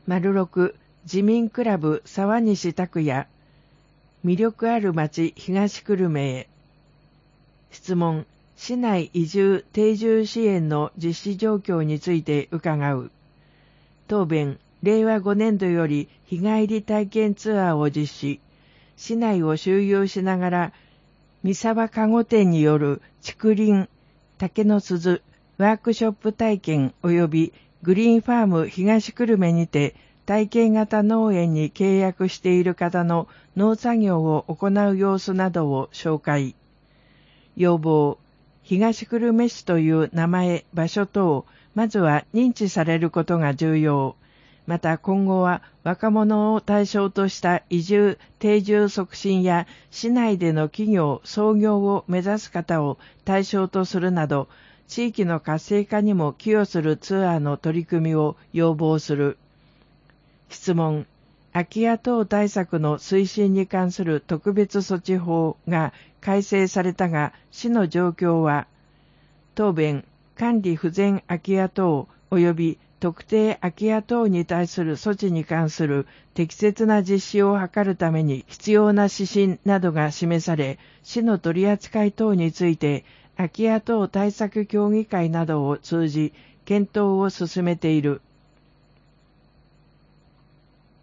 6自民クラブ沢西拓也魅力ある町東久留米へ。質問、市内移住定住支援の実施状況について伺う。答弁、令和5年度より日帰り体験ツアーを実施。市内を周遊しながら、三沢かご店による竹林、竹の鈴、ワークショップ体験及びグリーンファーム東久留米にて体験型農園に契約している方の農作業を行う様子などを紹介。要望、東久留米市という名前、場所等をまずは認知されることが重要。また今後は若者を対象とした移住、定住促進や市内での企業、創業を目指す方を対象とするなど、地域の活性化にも寄与するツアーの取り組みを要望する。質問、空き家等対策の推進に関する特別措置法が改正されたが、市の状況は、答弁、管理不全空き家等及び特定空き家等に対する措置に関する適切な実施を図るために必要な指針などが示され、市の取り扱い等について空き家等対策協議会などを通じ検討を進めている。